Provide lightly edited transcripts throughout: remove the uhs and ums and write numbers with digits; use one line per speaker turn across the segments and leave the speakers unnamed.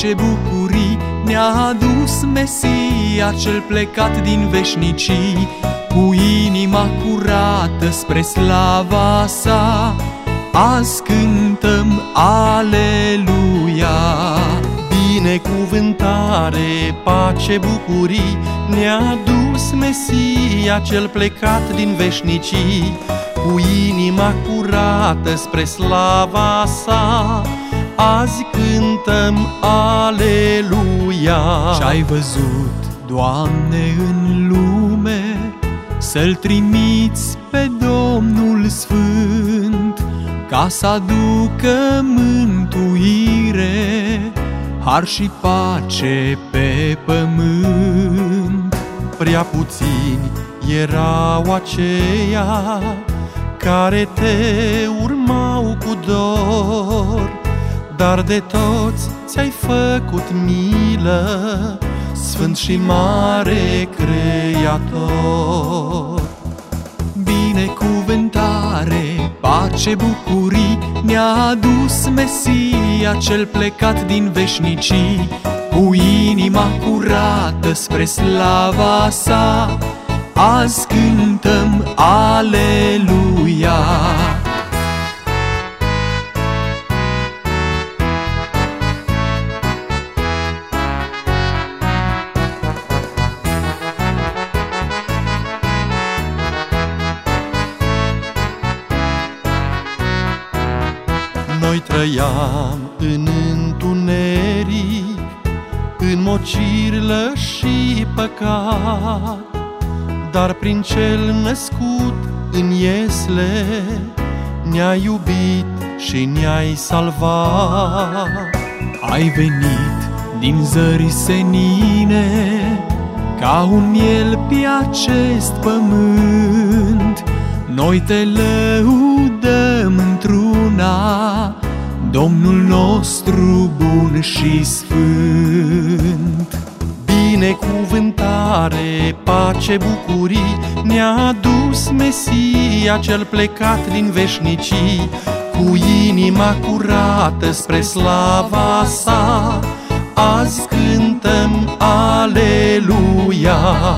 pace, bucurii ne-a adus Mesia cel plecat din veșnicii, cu inima curată spre slava sa. Azi cântăm Aleluia!
Binecuvântare, pace, bucurii ne-a adus Mesia cel plecat din veșnicii, cu inima curată spre slava sa. Azi cântăm Aleluia!
Ce-ai văzut, Doamne, în lume, să-L trimiți pe Domnul Sfânt, ca să aducă mântuire, har și pace pe pământ.
Prea puțini erau aceia care te urmau cu dor, dar de toți ți-ai făcut milă, Sfânt și mare Creator.
Binecuvântare, pace, bucurii ne-a adus Mesia cel plecat din veșnicii, cu inima curată spre slava sa. Azi cântăm Aleluia!
Noi trăiam în întuneric, în mocirlă și păcat, dar prin cel născut în iesle ne-ai iubit și ne-ai salvat.
Ai venit din zări senine, ca un miel pe acest pământ. Noi te lăudăm într-una, Domnul nostru bun și sfânt.
Binecuvântare, pace, bucurii ne-a adus Mesia cel plecat din veșnicii, cu inima curată spre slava sa. Azi cântăm Aleluia!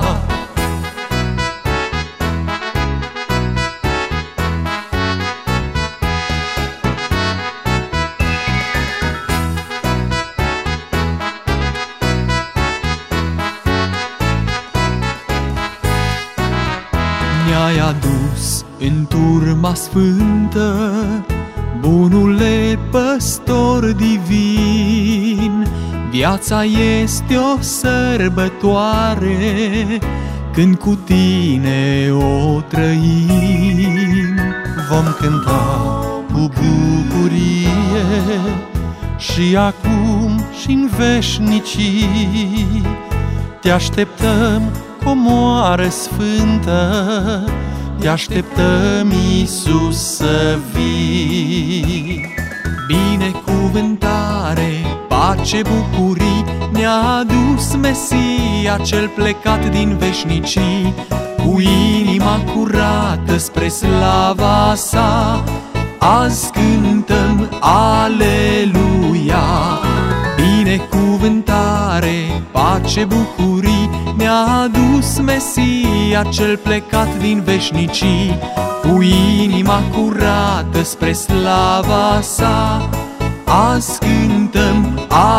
Ne-ai adus în turma sfântă, bunule păstor divin. Viața este o sărbătoare când cu tine o trăim.
Vom cânta cu bucurie și acum și-n veșnicii. Te așteptăm, Comoară sfântă, te așteptăm, Iisus, să vii.
Binecuvântare, pace, bucurii ne-a adus Mesia cel plecat din veșnicii, cu inima curată spre slava sa. Azi cântăm Aleluia! Binecuvântare, pace, bucurii ne-a adus Mesia cel plecat din veșnicii, cu inima curată spre slava sa. Azi cântăm